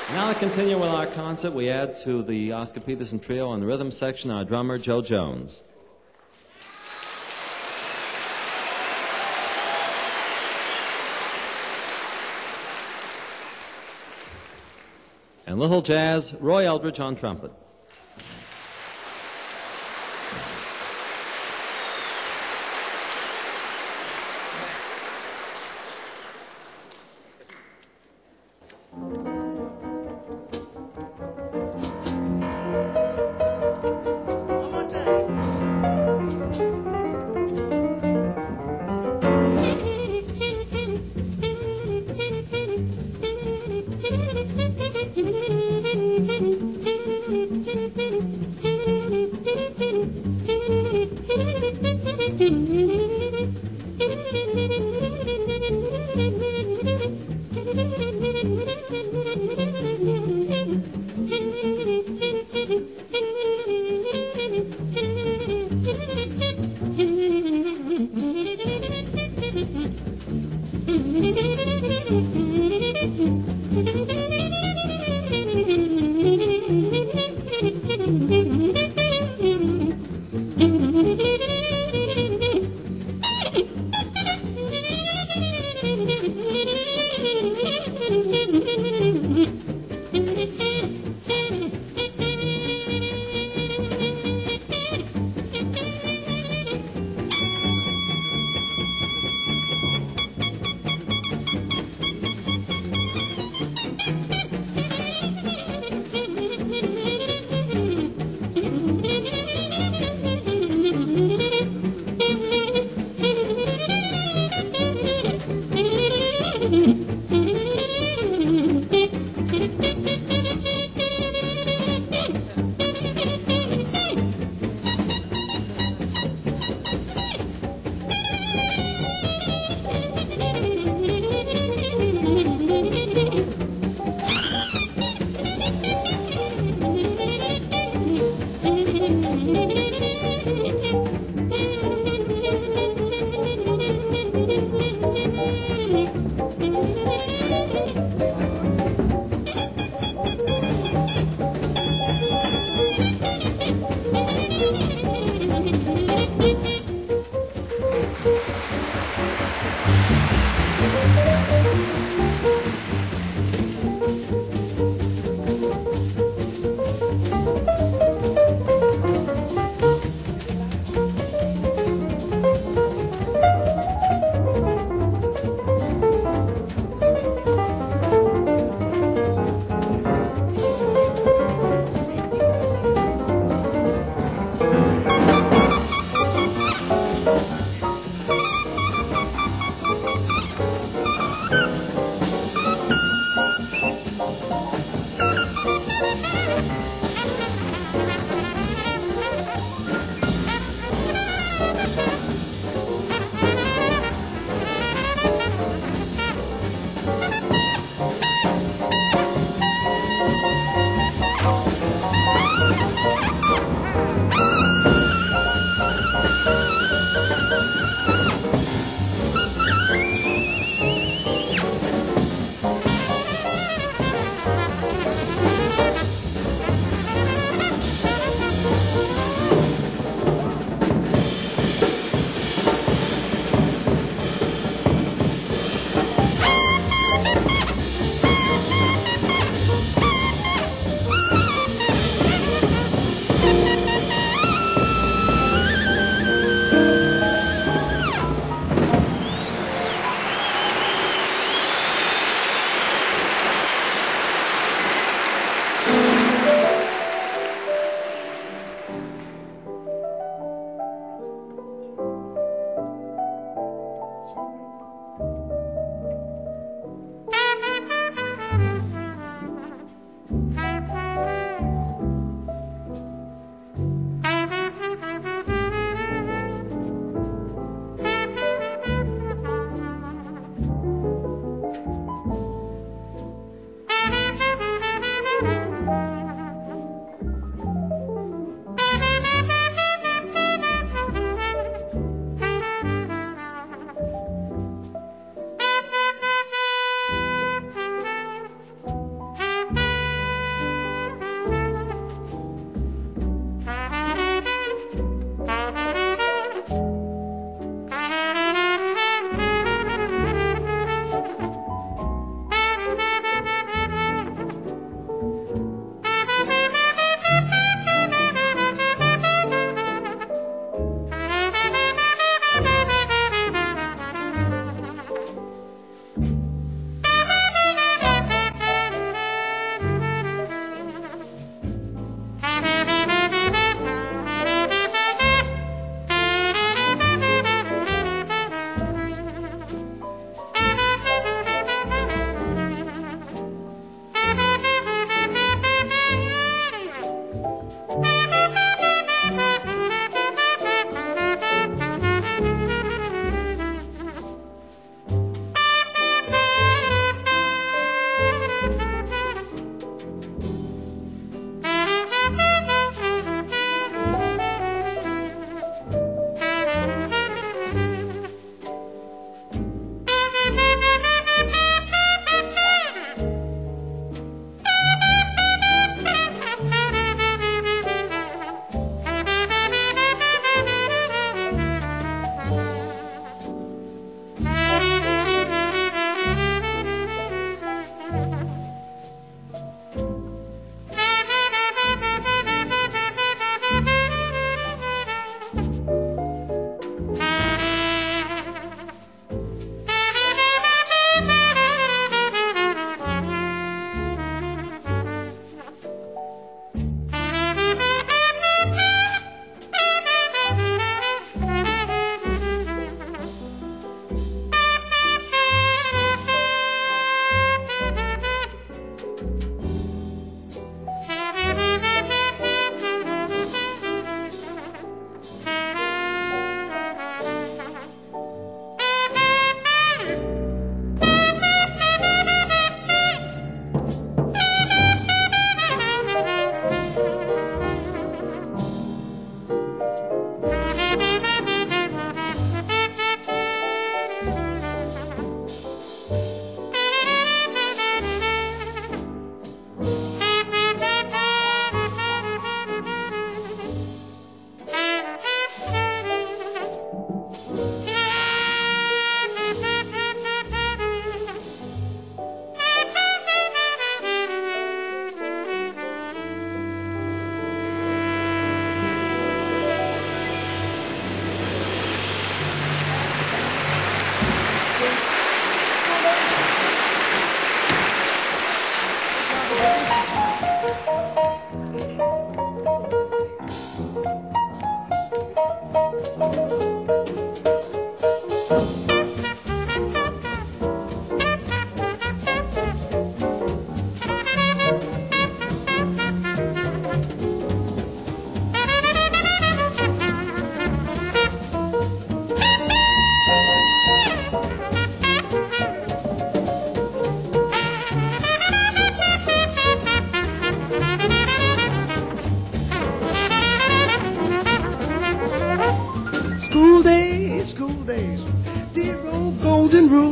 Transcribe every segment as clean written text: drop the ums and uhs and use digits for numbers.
Now to continue with our concert, we add to the Oscar Peterson Trio on the rhythm section our drummer, Joe Jones. And Little Jazz, Roy Eldridge on trumpet.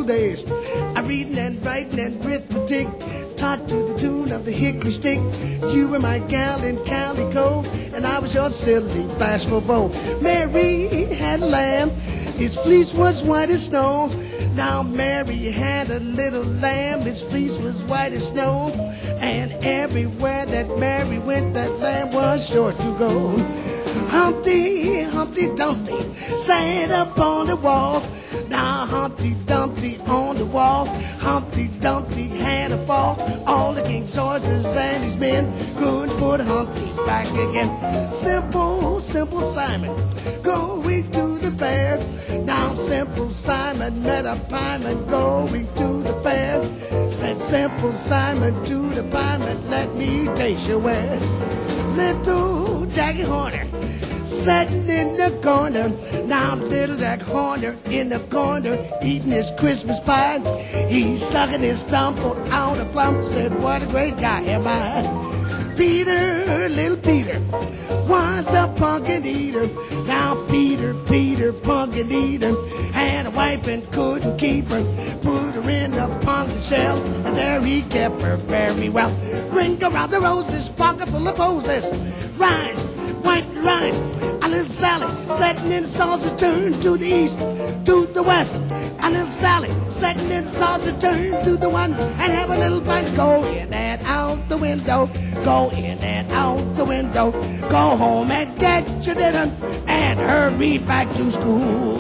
school days. I reading and writing and arithmetic, taught to the tune of the hickory stick. You were my gal in Calico, and I was your silly bashful beau. Mary had a lamb, his fleece was white as snow. Now Mary had a little lamb, his fleece was white as snow. And everywhere that Mary went, that lamb was sure to go. Humpty, Humpty Dumpty sat up on the wall. Now Humpty Dumpty on the wall, Humpty Dumpty had a fall. All the king's horses and his men couldn't put Humpty back again. Simple, Simple Simon going to the fair. Now Simple Simon met a pieman going to the fair. Said Simple Simon to the pieman, let me taste your wares. Little Jackie Horner sitting in the corner. Now little Jack Horner in the corner eating his Christmas pie. He stuck in his thumb, pulled out a plum, said, what a great guy am I. Peter, little Peter, was a pumpkin eater. Now Peter, pumpkin eater, had a wife and couldn't keep her. Put her in a pumpkin shell, and there he kept her very well. Ring around the roses, pocket full of posies. Rise, white rise. A little Sally sitting in the saucer, turned to the east, to the west. A little Sally sitting in the saucer, turned to the one, and have a little bite. Go in and out the window, go in and out the window. Go home and get your dinner, and hurry back to school.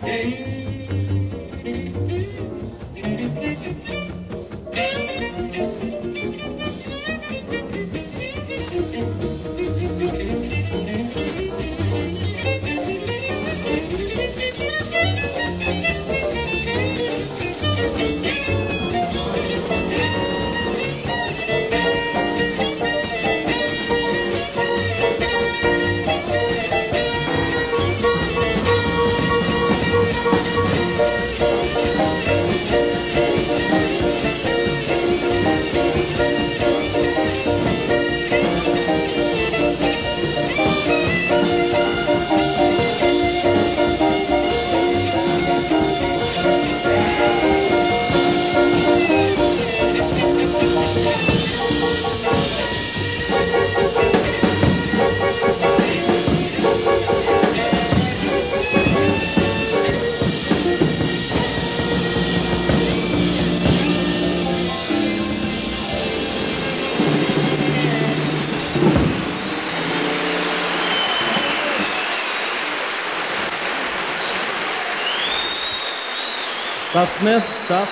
Stuff Smith, stuff.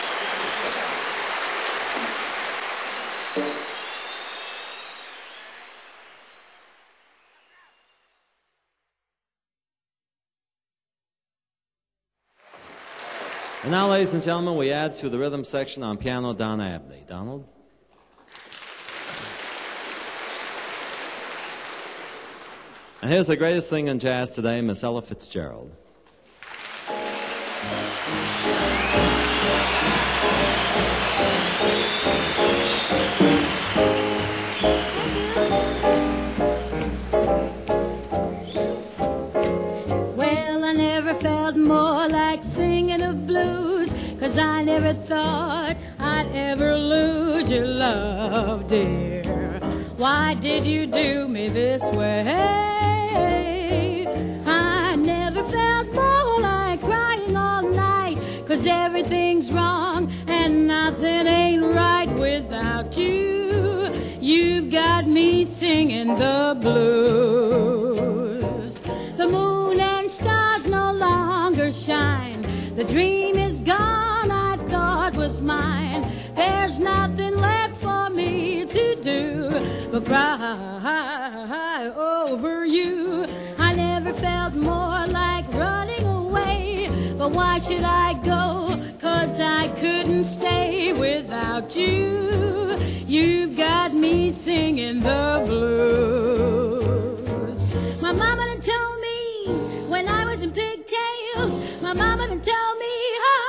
And now, ladies and gentlemen, we add to the rhythm section on piano Don Abney. Donald? And here's the greatest thing in jazz today, Miss Ella Fitzgerald. Well, I never felt more like singing the blues, 'cause I never thought I'd ever lose your love, dear. Why did you do me this way? I never felt more like crying all night, 'cause everything's wrong and nothing ain't right without you. You've got me singing the blues. The moon and stars no longer shine. The dream is gone I thought was mine. There's nothing left for me to do but cry over you. I never felt more like running away, but why should I go? 'Cause I couldn't stay without you. You've got me singing the blues. My mama done told me when I was in pigtails, my mama done told me,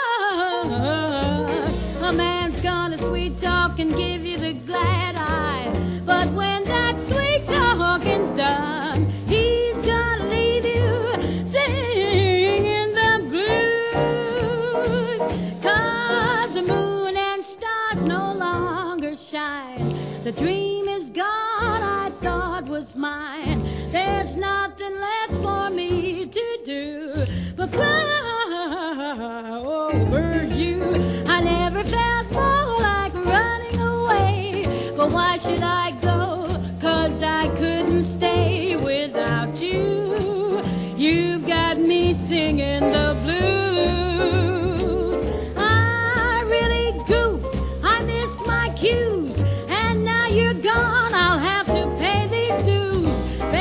a man's gonna sweet talk and give you the glad eye, but when that sweet talking's done, he's gonna leave you singing the blues. 'Cause the moon and stars no longer shine. The dream is gone I thought was mine. There's nothing left for me to do but cry over you. I never felt more like running away, but why should I go? 'Cause I couldn't stay without you. You've got me singing the blues. I really goofed, I missed my cues, and now you're gone, I'll have to pay these dues.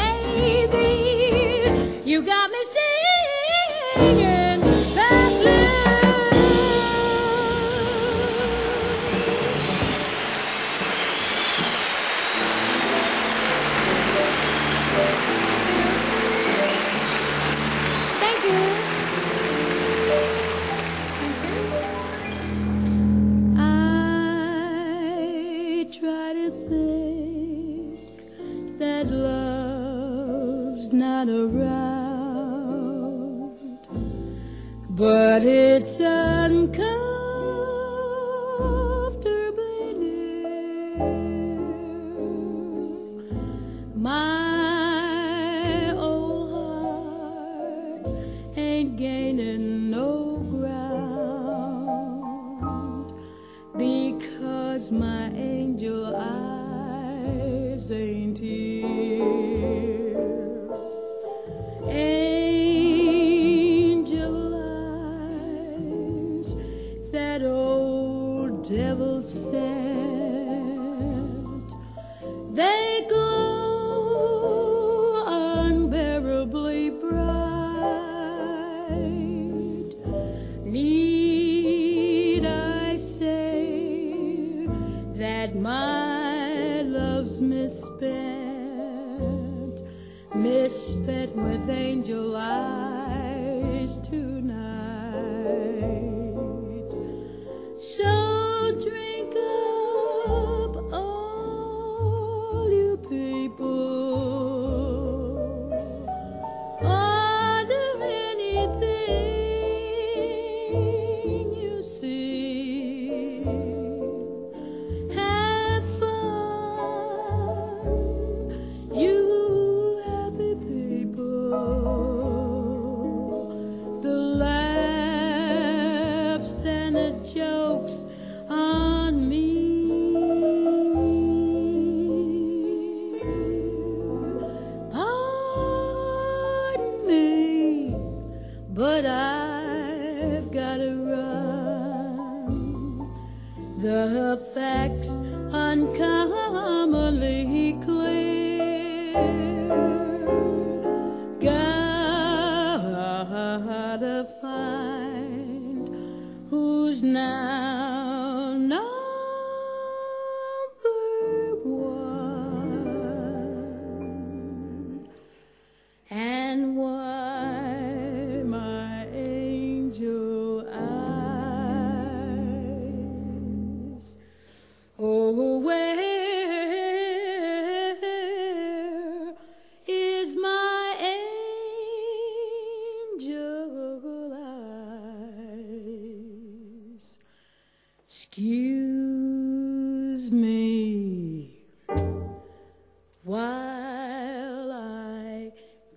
Baby, you got me singing the blues. Thank you. I try to think that love's not around, but it's uncomfortably near. My old heart ain't gaining no ground, because my angel eyes ain't here. Angel can't miss it with angel eyes tonight. So drink up, all you people, under anything you see. Have fun, you happy people. The laughs and the jokes on me. Pardon me, but I've gotta run. The facts uncommonly clear. Gotta find who's now number one, and why my angel eyes. Oh, where is my angel eyes? Excuse me while I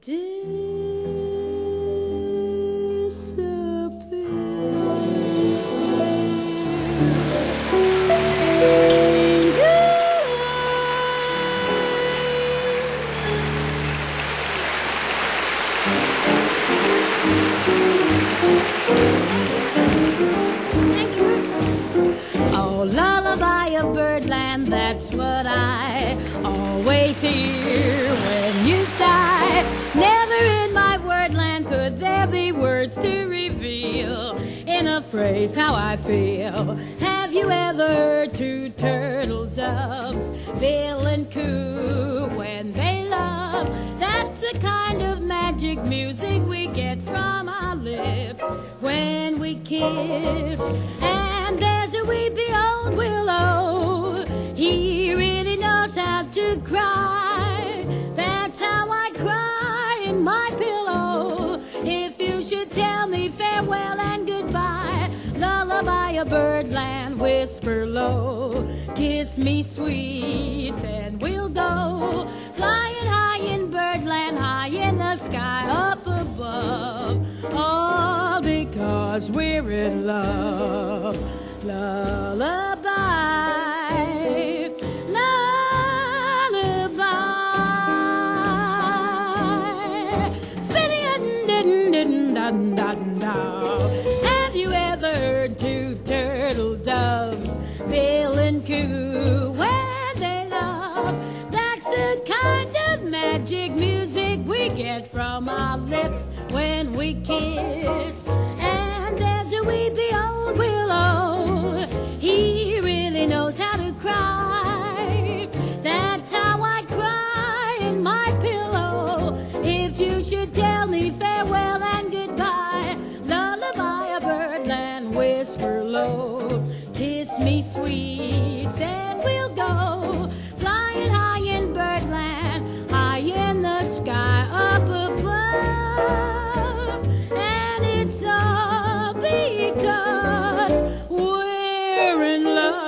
Oh, lullaby of birdland, that's what I always hear when you sigh. Never in my wordland could there be words to reveal in a phrase how I feel. Have you ever heard two turtle doves bill and coo when they love? That's the kind of magic music we get from our lips when we kiss. And there's a weepy old willow, he really knows how to cry. That's how I cry in my pillow. If you should tell me farewell and goodbye, lullaby of birdland, whisper low, kiss me sweet, then we'll go flying high in birdland, high in the sky up above. All because we're in love. Lullaby, lullaby, spinning a din din dun dun dun. Have you ever heard two turtle doves bill and coo when they love? That's the kind of magic music we get from our lips when we kiss. And there's a weepy old willow, he really knows how to cry. That's how I cry in my pillow. If you should tell me farewell and goodbye, lullaby of birdland, whisper low, kiss me sweet, then we'll go flying high in birdland, high in the sky up above. And it's all because we're in love.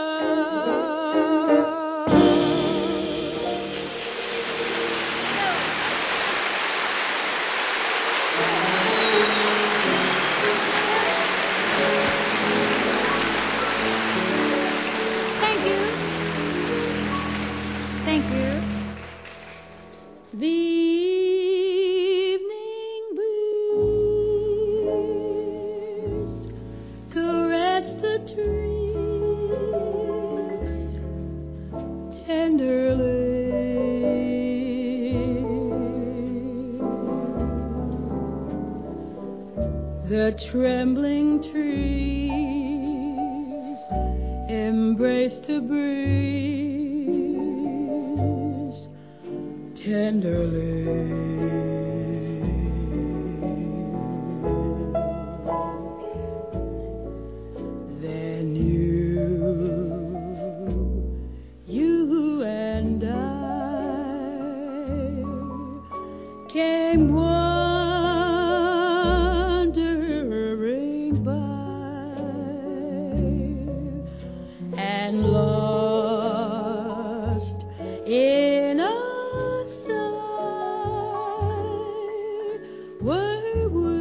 Thank you. Thank you. The evening breeze caress the trees tenderly. The trembling trees embrace the breeze tenderly. Then you and I came wandering by and lost in a sigh were we.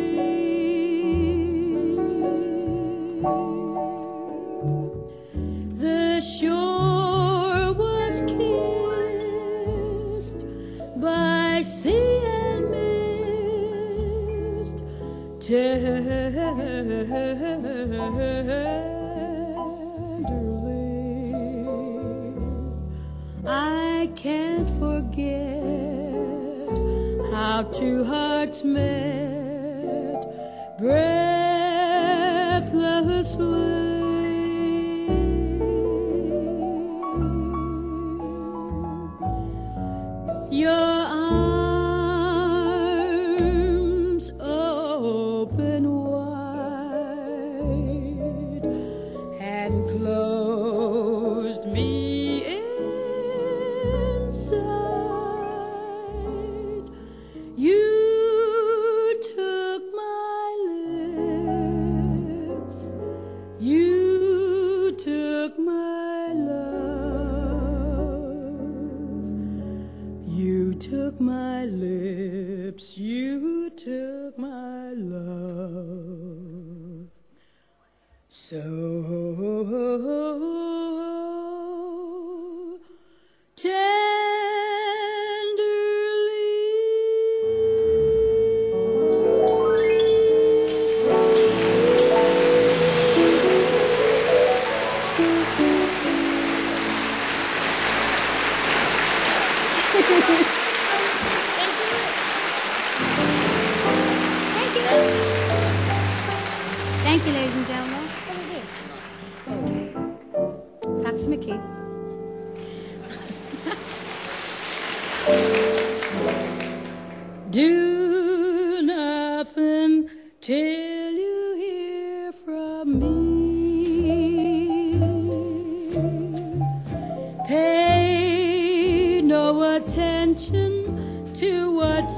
The shore was kissed by sea and mist, tenderly. I can't forget how two hearts met breathlessly. Your arms open wide and closed me inside. You took my lips, you took my love, you took my lips, you took my love. So Thank you. Thank you, ladies and gentlemen. Pax McKee. do nothing till you hear from me. Pay no attention to what's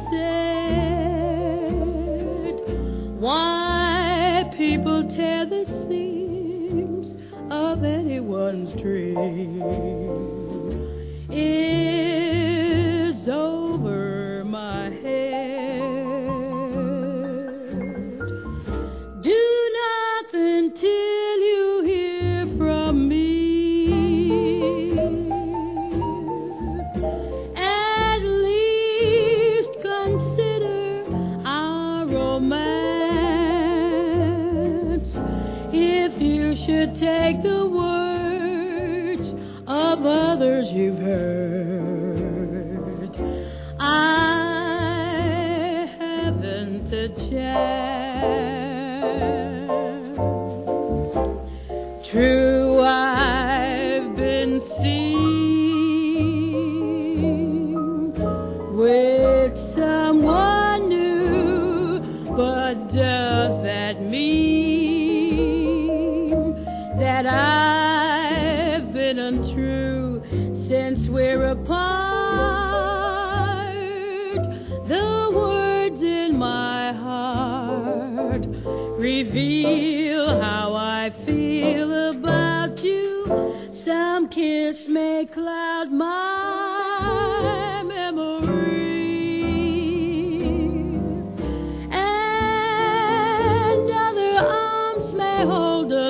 said. Why people tear the seams of anyone's dream is over my head. Do nothing till you hear from me. At least consider our romance. If you should take the words of others you've heard, I haven't a chance. True, I've been seen with someone new, but does that mean that I've been untrue since we're apart? The words in my heart reveal how I feel about you. Some kiss may cloud my memory, and other arms may hold a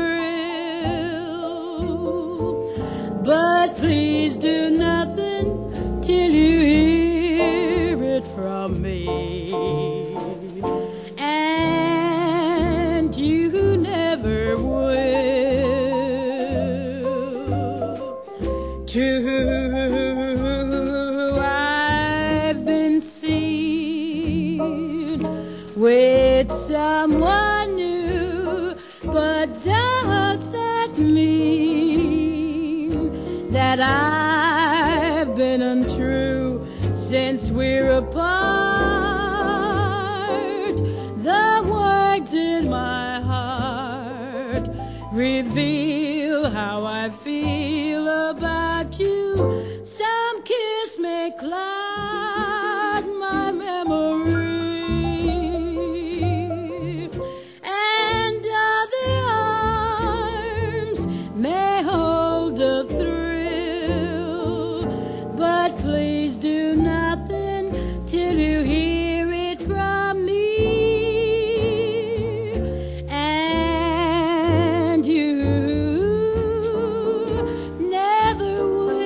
thrill. But please do nothing till you hear it from me. And you never will. True, I've been seen with someone new, but does that mean that I've been untrue? true since we're apart. The words in my heart reveal how I feel about you. Some kiss may cloud my memory, and other arms may hold a thrill. But please do nothing till you hear it from me. And you never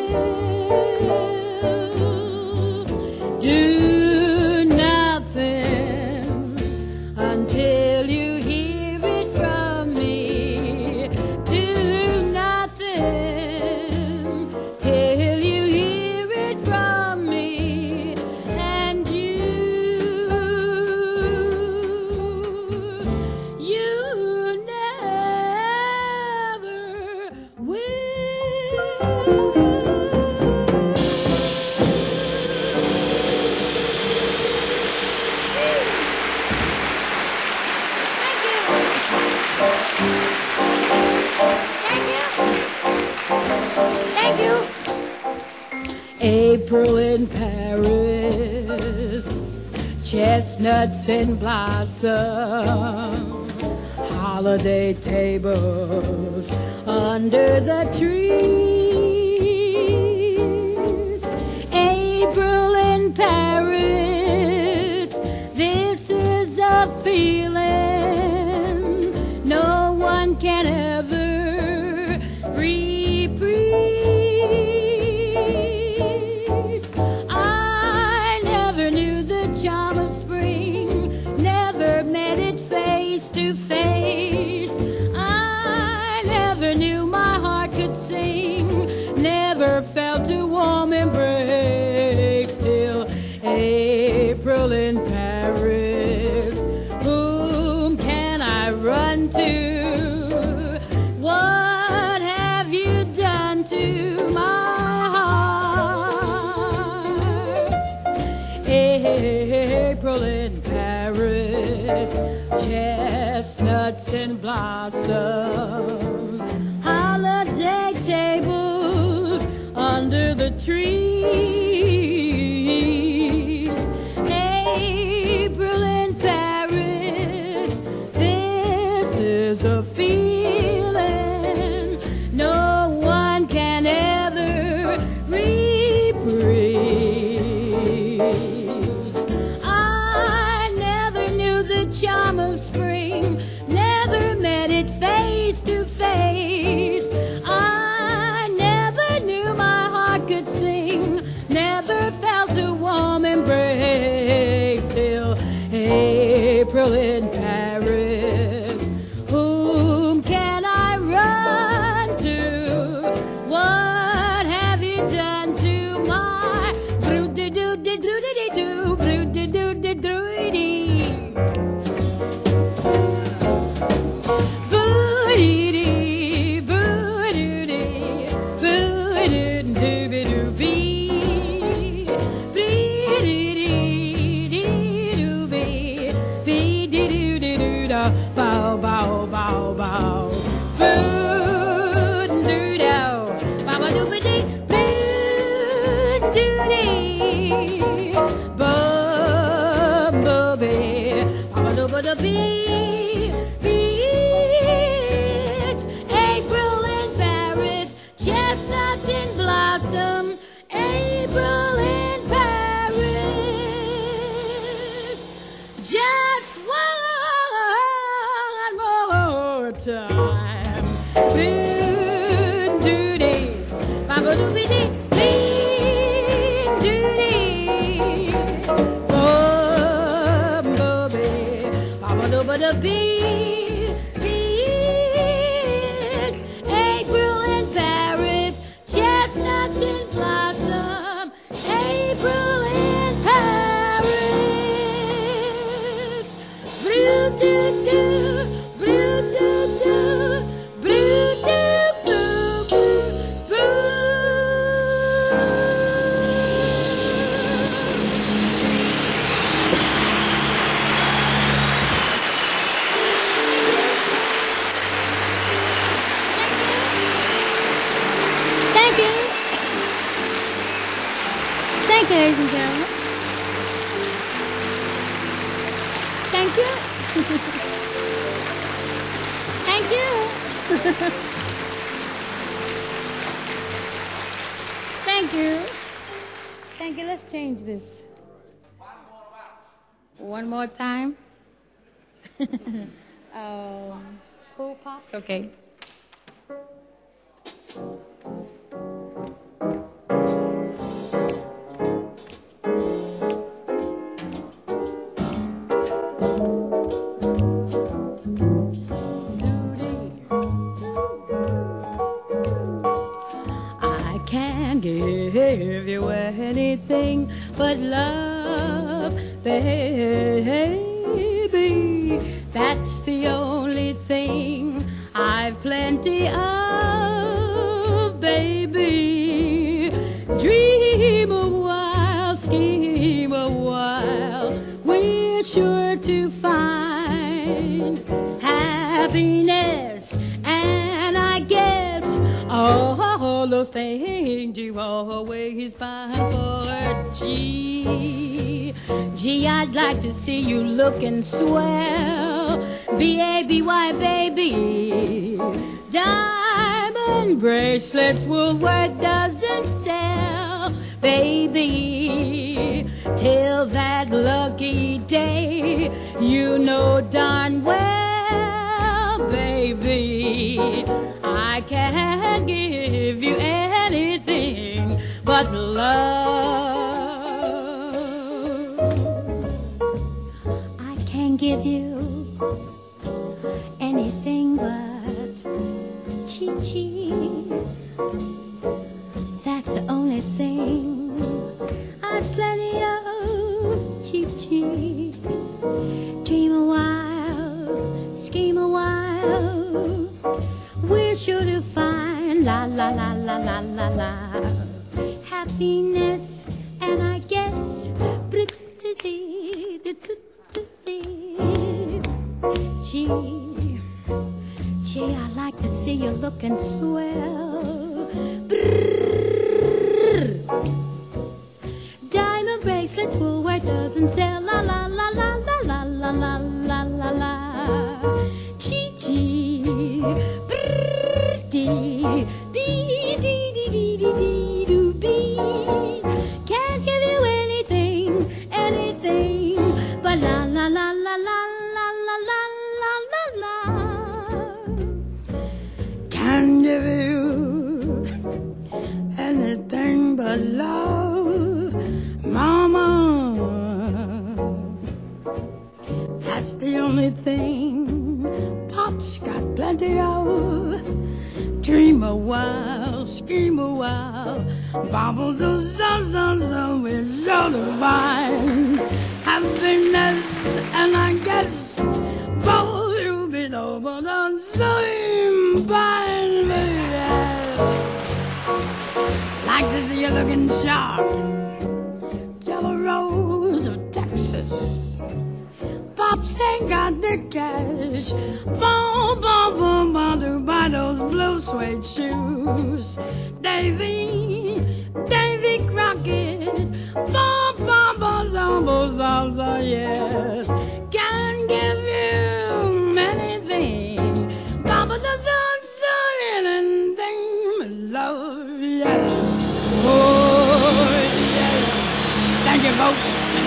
will. Do nothing until you hear it from me. Do nothing till you hear it from me. And you never will. Thank you. April in Paris, chestnuts in blossom, holiday tables under the trees. April in Paris, this is a feeling no one can ever reprise. I never knew the charm of spring, never met it face to face. I never knew my heart could sing, never felt a warm embrace. Still, April in Paris, whom can I run to? What have you done to my heart? April in Paris, chestnuts in blossom, holiday tables under the trees. April in Paris, this is a feeling no one can ever reprise. I never knew the charm of spring, never met it face to face. I never knew my heart could sing, never felt a warm embrace. Still, April in Paris, whom can I run to? What have you done to my blue-de-doo-de-doo-de-doo, blue-de-doo-de-doo-de-doo? Boo-dee-dee, boo-doo-dee, boo-doo-doo-be-doo-bee, bee-dee-dee-dee-doo-bee, bee-dee-doo-dee-doo-da, bow, bow, bow, bow. Boo-doo-doo, ba-ba-doo-ba-dee, boo-doo-dee, bum-bum-bee, ba-ba-doo-ba-da-bee, beat. April in Paris, chestnuts in blossom. April in Paris, just one more time. Boo-doo-dee, ba-ba-doo-be-dee, bee-doo-dee, bum-bum-bee, ba-ba-doo-ba-da-bee. and gentlemen. Thank you. Thank you. Thank you. Thank you. Let's change this. One more time. Pool pops? Okay. I can't give you anything but love, baby. That's the only thing I've plenty of, baby. Dream a while, scheme a while, we're sure to find happiness, and I guess all those things you always find for. Gee, I'd like to see you looking swell, B-A-B-Y, baby. Diamond bracelets, Woolworth doesn't sell, baby. Till that lucky day, you know darn well, baby, I can't give you anything but love. I can't give you anything but chi-chi. That's the only thing I've plenty of, chi-chi. Dream a while, scheme a while, we're sure to find la la la la la la la happiness, and I guess gee, I like to see you looking swell. Brrr. Diamond bracelets, Woolworth doesn't sell. La la la la la la la la la la la. Chi-chi. Brrr-dee. Bee-dee-dee-dee-dee-dee-doo-bee. Can't give you anything, anything but la la la la la la la la la la la. Can't give you anything but love, mama. That's the only thing Pop's got plenty of. Dream a while, scheme a while, bobble do some, we're sure to find happiness, and I guess both you'll be over the same fine, baby. Like to see you looking sharp, yellow rose of Texas. Pops ain't got the cash, bom, bom, bom, bom, to buy those blue suede shoes. Davy Crockett, bom, bom, bom, so yes. Can't give you anything, Papa doesn't say anything but love, yes. Oh, yes. Thank you, folks.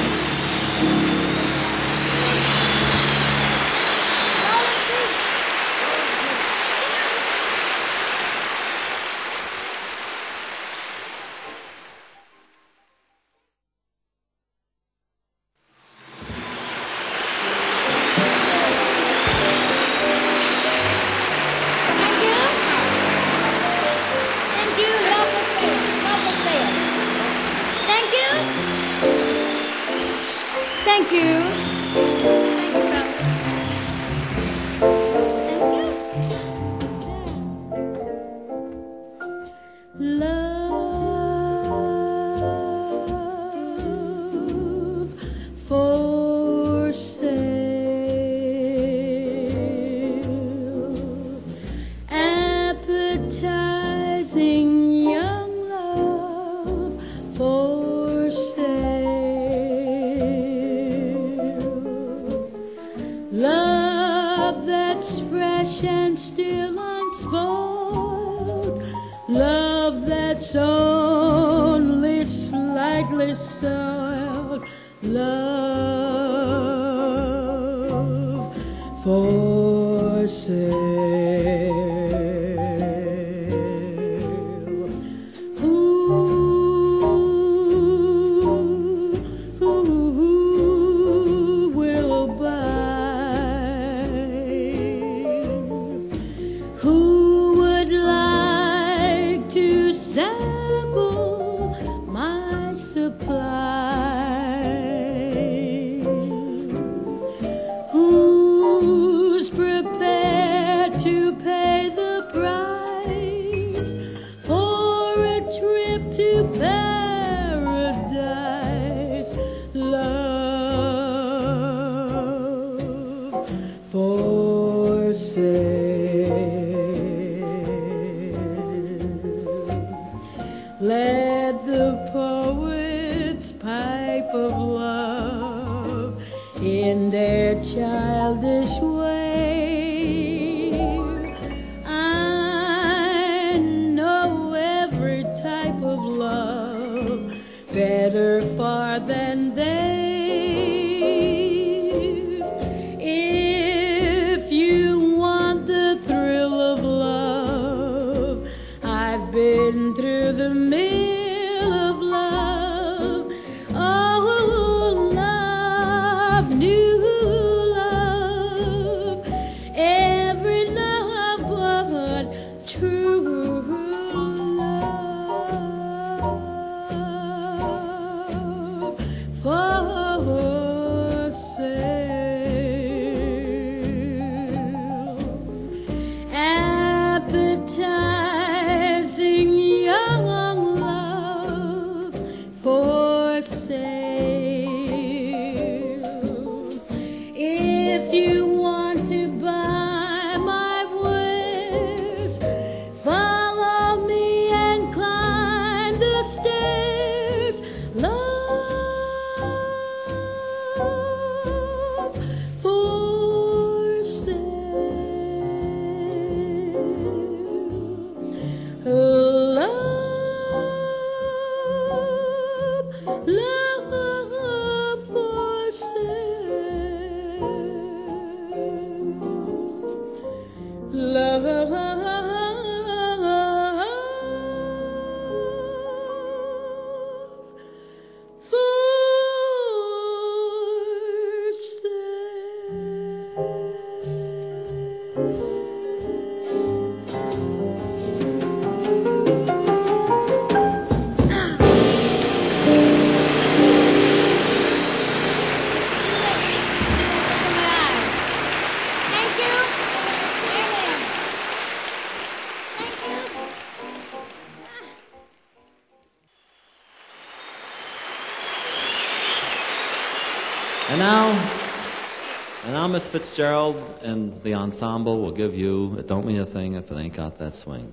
Thank you. Thank you, fellas. Thank you. Love for sale. Appetizing young love for sale. love for sale. Who will buy? Who would like to sample my supply? Who's prepared to pay the price for a trip to paradise? Love for sale. Let the poets pipe of love in their childish way. I know every type of love better far than they. If you want the thrill of love, I've been through the mill of love. Oh, love, new love, every love but true love for sale. Appetizing young love for sale. If you want to buy my wares, follow me and climb the stairs. Love for sale. Love for sale. Love for Thank you. And now Miss Fitzgerald and the ensemble will give you It Don't Mean a Thing If It Ain't Got That Swing.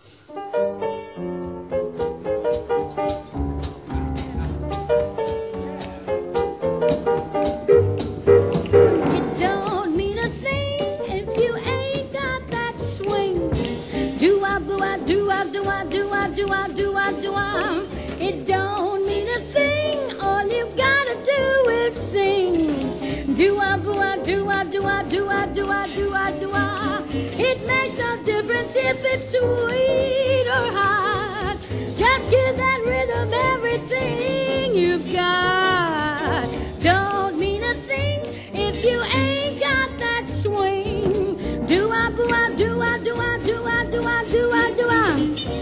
It don't mean a thing if you ain't got that swing. Do-ah-boo-ah, do-ah, do-ah, do-ah, do-ah, do-ah. It don't mean a thing, all you gotta do is sing. Do-ah-boo-ah, do-ah, do-ah, do-ah, do-ah, do-ah, do-ah. It makes no difference if it's sweet or hot. Just give that rhythm everything you've got. Don't mean a thing if you ain't got that swing. Do-ah-boo-ah, do-ah, do-ah, do-ah, do-ah, do-ah, do-ah.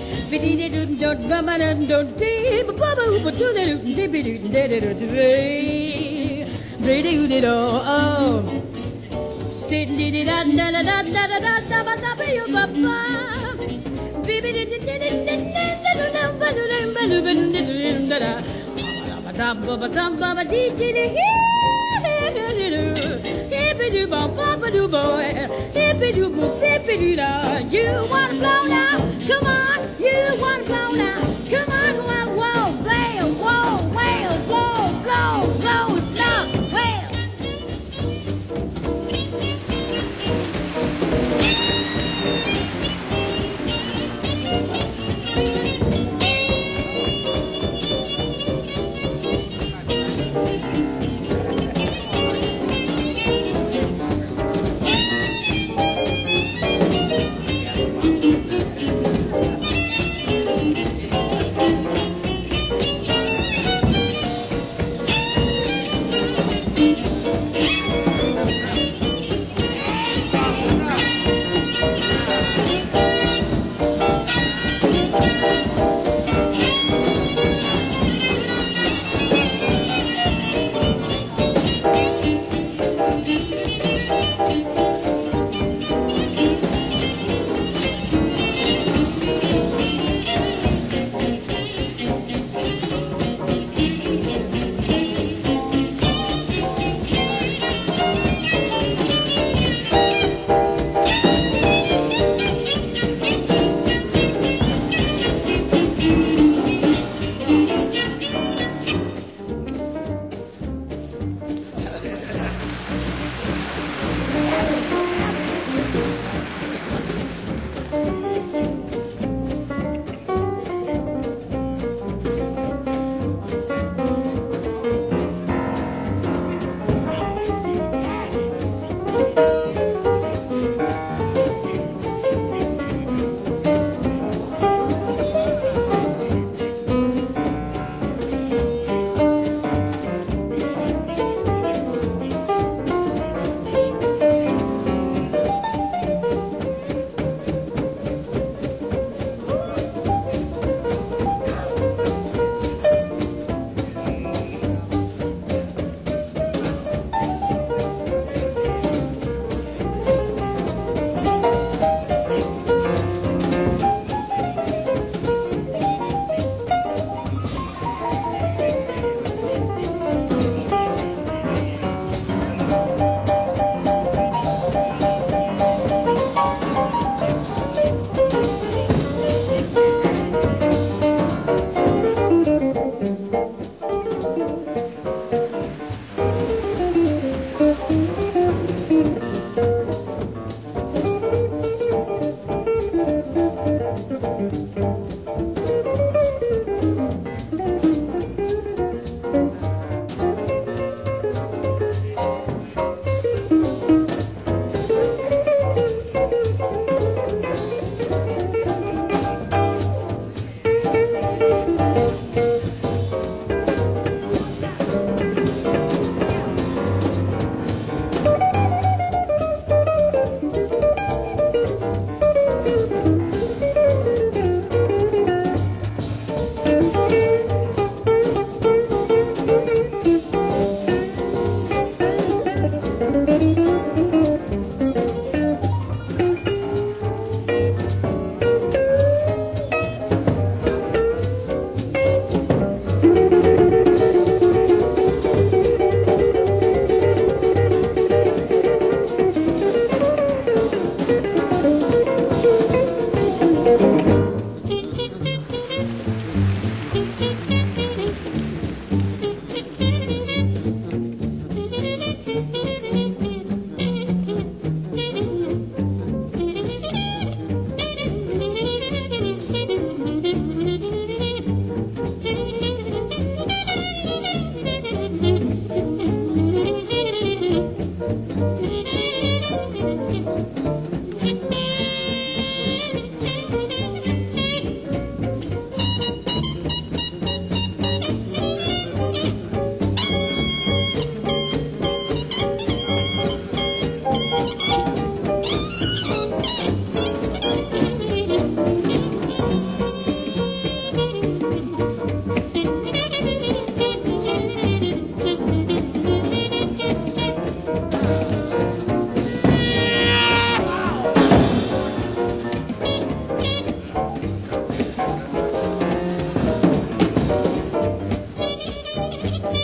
You wanna blow now? Come on, you wanna blow now? Come on, whoa, whoa, blow, whoa, whale, blow, blow, blow, stop, whale.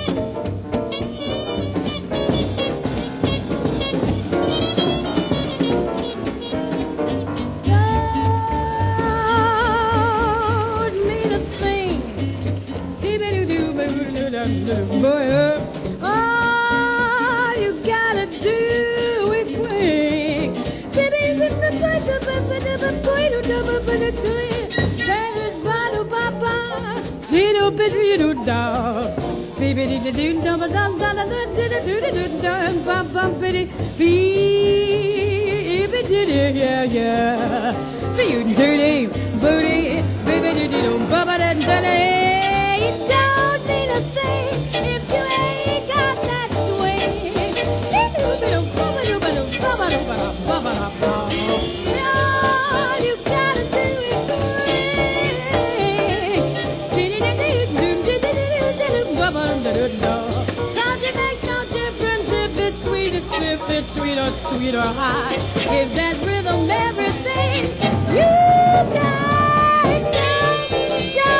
All you gotta do is swing. Yeah, yeah. Dirty booty, baby, you don't need a thing if you ain't got that swing. All you gotta do is swing. 'Cause it makes no difference if it's sweet or sweet or high. If that rhythm everything, you got it.